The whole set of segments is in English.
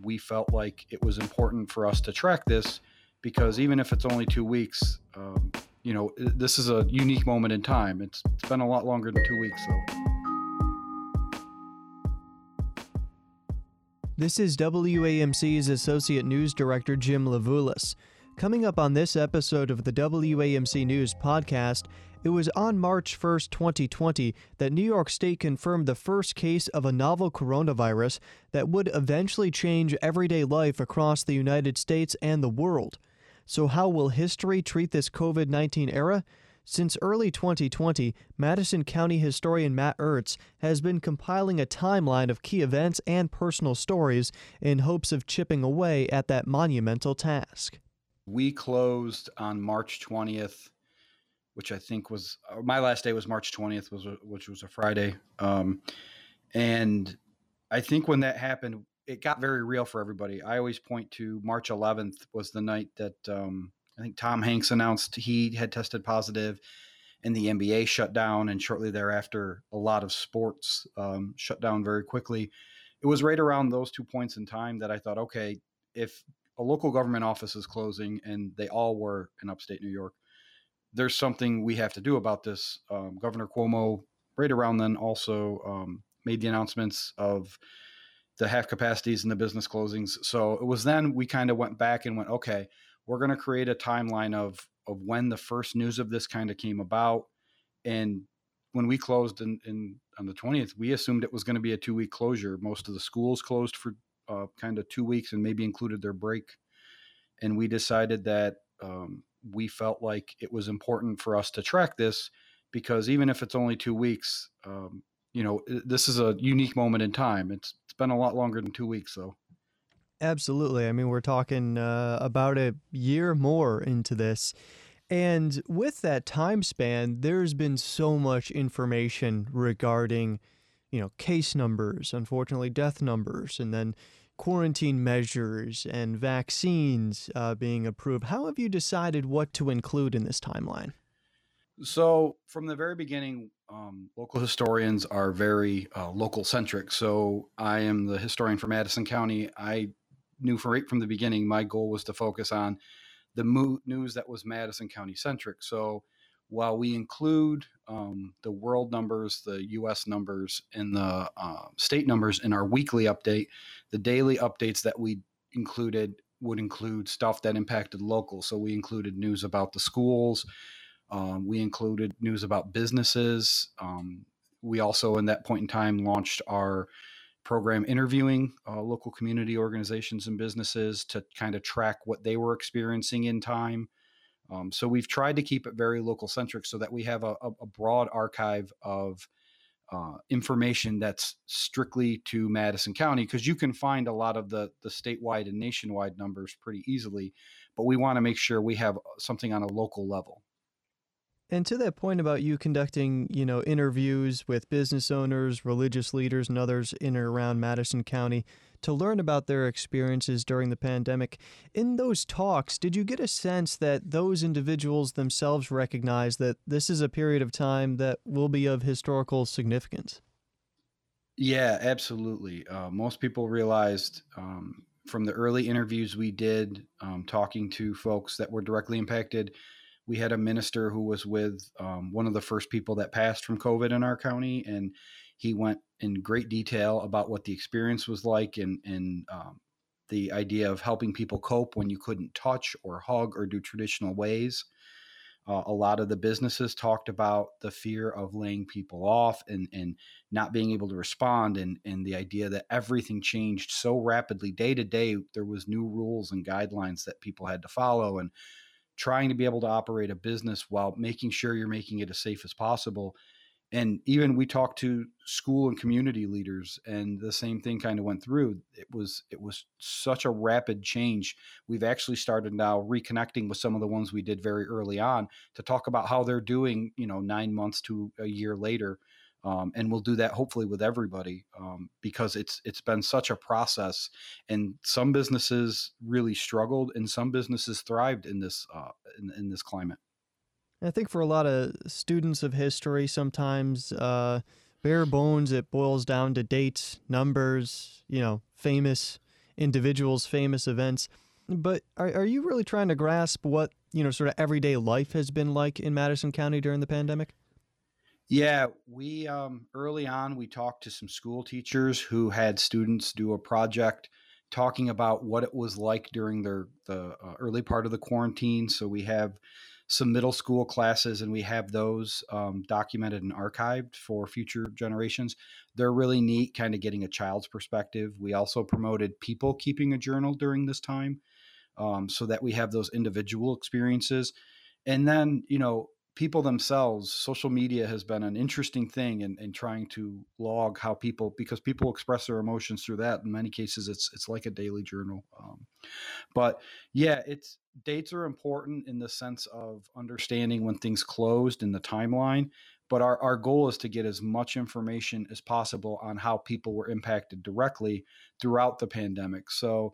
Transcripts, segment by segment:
we felt like it was important for us to track this because even if it's only 2 weeks, this is a unique moment in time. It's been a lot longer than 2 weeks, so. This is WAMC's Associate News Director Jim Levulis. Coming up on this episode of the WAMC News podcast, it was on March 1st, 2020, that New York State confirmed the first case of a novel coronavirus that would eventually change everyday life across the United States and the world. So how will history treat this COVID-19 era? Since early 2020, Madison County historian Matt Ertz has been compiling a timeline of key events and personal stories in hopes of chipping away at that monumental task. We closed on March 20th, which I think was my last day was March 20th, which was a Friday. And I think when that happened, it got very real for everybody. I always point to March 11th was the night that I think Tom Hanks announced he had tested positive and the NBA shut down. And shortly thereafter, a lot of sports shut down very quickly. It was right around those 2 points in time that I thought, okay, if a local government office is closing, and they all were in upstate New York, there's something we have to do about this. Governor Cuomo, right around then, also made the announcements of the half capacities and the business closings. So it was then we kind of went back and went, okay, we're going to create a timeline of when the first news of this kind of came about. And when we closed on the 20th, we assumed it was going to be a 2-week closure. Most of the schools closed for kind of 2 weeks and maybe included their break. And we decided that we felt like it was important for us to track this because even if it's only 2 weeks, this is a unique moment in time. It's been a lot longer than 2 weeks, though. Absolutely. I mean, we're talking about a year more into this. And with that time span, there's been so much information regarding, case numbers, unfortunately death numbers, and then quarantine measures and vaccines being approved. How have you decided what to include in this timeline? So from the very beginning, local historians are very local centric. So I am the historian for Madison County. I knew right from the beginning, my goal was to focus on the news that was Madison County centric. So while we include the world numbers, the U.S. numbers, and the state numbers in our weekly update, the daily updates that we included would include stuff that impacted local. So we included news about the schools. We included news about businesses. We also, in that point in time, launched our program interviewing local community organizations and businesses to kind of track what they were experiencing in time. So we've tried to keep it very local centric so that we have a broad archive of information that's strictly to Madison County, because you can find a lot of the statewide and nationwide numbers pretty easily, but we want to make sure we have something on a local level. And to that point about you conducting, interviews with business owners, religious leaders, and others in or around Madison County to learn about their experiences during the pandemic, in those talks, did you get a sense that those individuals themselves recognize that this is a period of time that will be of historical significance? Yeah, absolutely. Most people realized from the early interviews we did, talking to folks that were directly impacted. We had a minister who was with one of the first people that passed from COVID in our county, and he went in great detail about what the experience was like and the idea of helping people cope when you couldn't touch or hug or do traditional ways. A lot of the businesses talked about the fear of laying people off and not being able to respond, and the idea that everything changed so rapidly day to day. There was new rules and guidelines that people had to follow, and trying to be able to operate a business while making sure you're making it as safe as possible. And even we talked to school and community leaders, and the same thing kind of went through. It was such a rapid change. We've actually started now reconnecting with some of the ones we did very early on to talk about how they're doing, 9 months to a year later. And we'll do that hopefully with everybody because it's been such a process, and some businesses really struggled and some businesses thrived in this climate. I think for a lot of students of history, sometimes bare bones, it boils down to dates, numbers, famous individuals, famous events. But are you really trying to grasp what, sort of everyday life has been like in Madison County during the pandemic? Yeah, we early on we talked to some school teachers who had students do a project talking about what it was like during the early part of the quarantine. So we have some middle school classes, and we have those documented and archived for future generations. They're really neat, kind of getting a child's perspective. We also promoted people keeping a journal during this time, so that we have those individual experiences. And then, people themselves, social media has been an interesting thing in trying to log how people, because people express their emotions through that. In many cases, it's like a daily journal. But yeah, it's dates are important in the sense of understanding when things closed in the timeline. But our goal is to get as much information as possible on how people were impacted directly throughout the pandemic. So,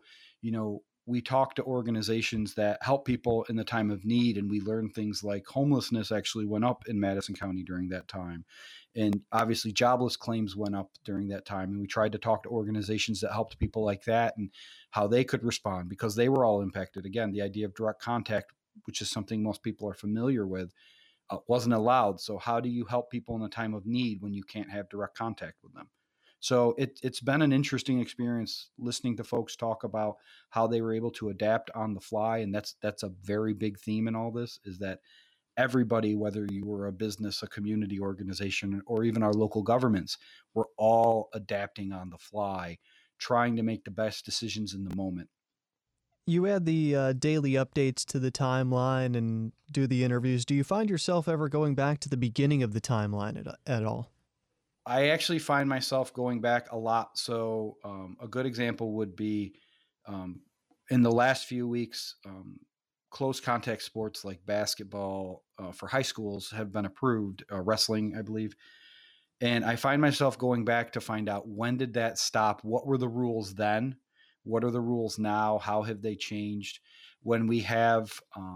we talk to organizations that help people in the time of need, and we learn things like homelessness actually went up in Madison County during that time. And obviously, jobless claims went up during that time. And we tried to talk to organizations that helped people like that and how they could respond, because they were all impacted. Again, the idea of direct contact, which is something most people are familiar with, wasn't allowed. So, how do you help people in a time of need when you can't have direct contact with them? So it's been an interesting experience listening to folks talk about how they were able to adapt on the fly, and that's a very big theme in all this. Is that everybody, whether you were a business, a community organization, or even our local governments, we're all adapting on the fly, trying to make the best decisions in the moment. You add the daily updates to the timeline and do the interviews. Do you find yourself ever going back to the beginning of the timeline at all? I actually find myself going back a lot. So a good example would be um, in the last few weeks, close contact sports like basketball for high schools have been approved, wrestling, I believe. And I find myself going back to find out, when did that stop? What were the rules then? What are the rules now? How have they changed? When we have,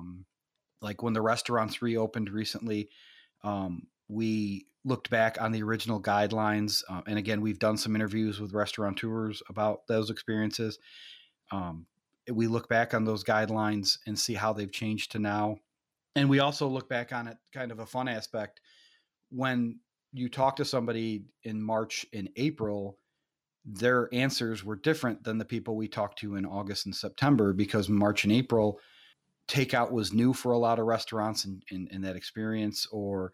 like when the restaurants reopened recently, we looked back on the original guidelines. And again, we've done some interviews with restaurateurs about those experiences. Um, we look back on those guidelines and see how they've changed to now. And we also look back on it, kind of a fun aspect. When you talk to somebody in March and April, their answers were different than the people we talked to in August and September, because March and April, takeout was new for a lot of restaurants in that experience. Or,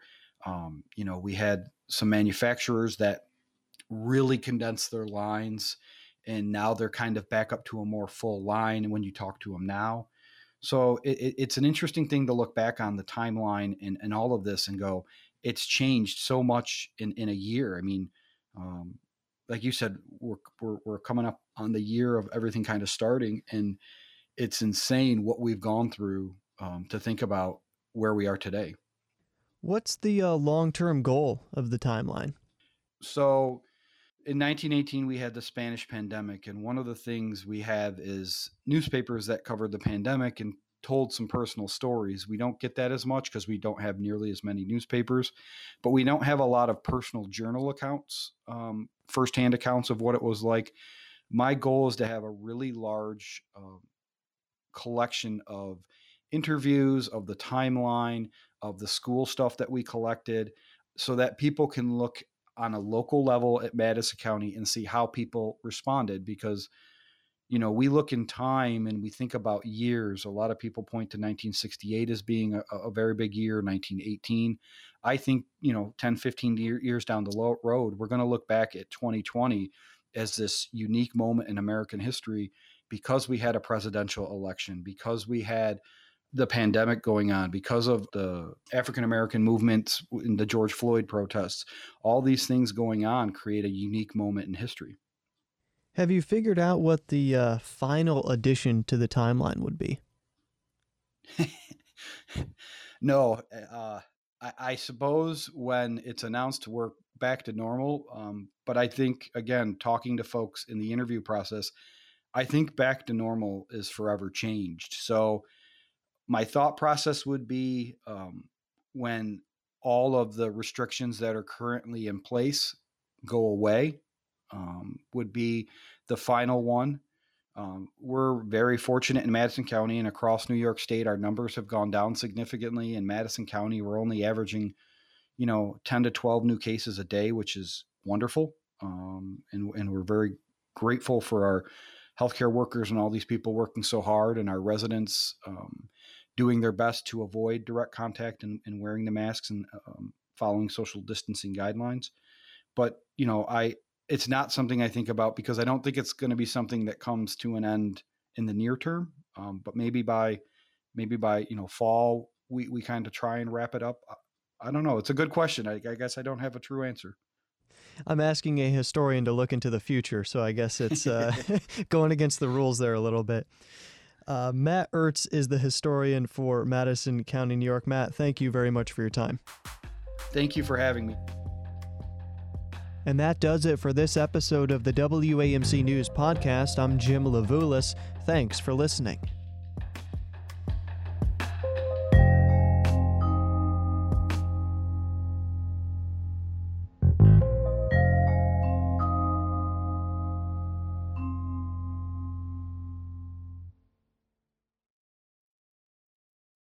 we had some manufacturers that really condensed their lines, and now they're kind of back up to a more full line when you talk to them now. So it's an interesting thing to look back on the timeline and all of this and go, it's changed so much in a year. I mean, um, like you said, we're coming up on the year of everything kind of starting, and it's insane what we've gone through, to think about where we are today. What's the long-term goal of the timeline? So in 1918, we had the Spanish pandemic, and one of the things we have is newspapers that covered the pandemic and told some personal stories. We don't get that as much because we don't have nearly as many newspapers, but we don't have a lot of personal journal accounts, firsthand accounts of what it was like. My goal is to have a really large collection of interviews, of the timeline, of the school stuff that we collected, so that people can look on a local level at Madison County and see how people responded. Because, we look in time and we think about years. A lot of people point to 1968 as being a very big year, 1918. I think, 10, 15 years down the road, we're going to look back at 2020 as this unique moment in American history, because we had a presidential election, because we had the pandemic going on, because of the African American movement in the George Floyd protests. All these things going on create a unique moment in history. Have you figured out what the final addition to the timeline would be? No, I suppose when it's announced we're back to normal. But I think, again, talking to folks in the interview process, I think back to normal is forever changed. So my thought process would be, when all of the restrictions that are currently in place go away, would be the final one. We're very fortunate in Madison County and across New York State. Our numbers have gone down significantly. In Madison County, we're only averaging, 10 to 12 new cases a day, which is wonderful. And we're very grateful for our healthcare workers and all these people working so hard, and our residents doing their best to avoid direct contact and wearing the masks and following social distancing guidelines. But, it's not something I think about because I don't think it's going to be something that comes to an end in the near term. But maybe by fall, we kind of try and wrap it up. I don't know. It's a good question. I guess I don't have a true answer. I'm asking a historian to look into the future, so I guess it's going against the rules there a little bit. Matt Ertz is the historian for Madison County, New York. Matt, thank you very much for your time. Thank you for having me. And that does it for this episode of the WAMC News Podcast. I'm Jim Levulis. Thanks for listening.